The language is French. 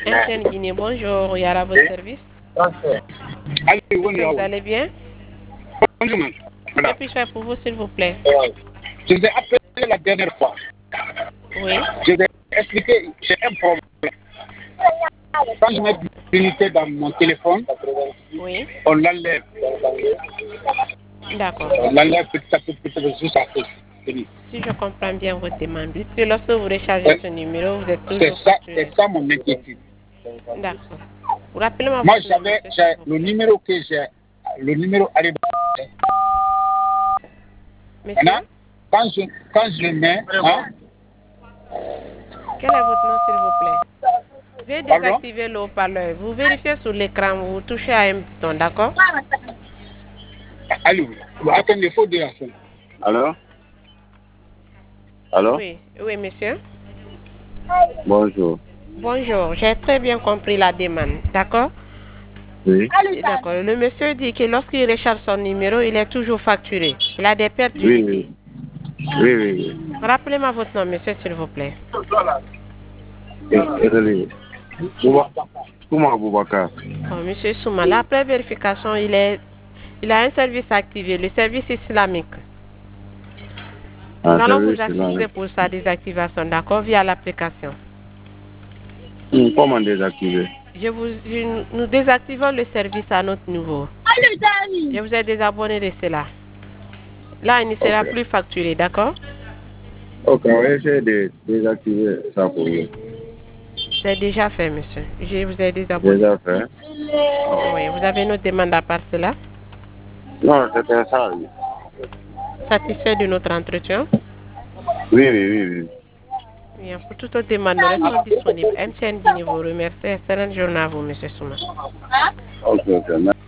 MTN Guinée, bonjour, Yara, votre service. Vous allez bien? Bonjour, Que puis-je faire pour vous, s'il vous plaît? je vous ai appelé la dernière fois. Oui. Je vous ai expliqué, j'ai un problème. Quand je mets l'unité dans mon téléphone, Oui. on l'enlève. D'accord. On l'enlève petit à petit jusqu'à ce que c'est fini. Si je comprends bien votre demande, dites que lorsque vous rechargez ce numéro, vous êtes toujours C'est ça mon inquiétude. D'accord. Rappelez-moi Moi, votre nom, j'avais monsieur, s'il vous le plaît. numéro que j'ai, le numéro arrive. Monsieur, Maintenant, quand je le mets, hein, quel est votre nom, s'il vous plaît? Veuillez pardon? désactiver le haut-parleur. Vous vérifiez sur l'écran, vous touchez à un bouton, d'accord? Allô, attendez, il faut dire ça. Allô? Allô? Oui, oui, monsieur. Bonjour. Bonjour, j'ai très bien compris la demande, d'accord? Oui. D'accord. Le monsieur dit que lorsqu'il recharge son numéro, il est toujours facturé. Il a des pertes Oui, d'unité. oui. Rappelez-moi votre nom, monsieur, s'il vous plaît. Désolé. Comment Boubacar? Oh, monsieur Souma, après vérification, il a un service activé, le service islamique. Nous allons vous assister pour sa désactivation, d'accord, via l'application. Comment désactiver? Nous désactivons le service à notre niveau. Je vous ai désabonné de cela. Là, il ne sera plus facturé, d'accord? Ok, on va essayer de désactiver ça pour vous. C'est déjà fait, monsieur. Je vous ai désabonné. Déjà fait? Oui, vous avez une autre demande à part cela? Non, c'était ça, oui. Satisfait de notre entretien? Oui. Bien, pour toute autre demande, nous restons disponibles. MTN Guinée vous remercie. Excellente journée à vous, monsieur Souma. Ok.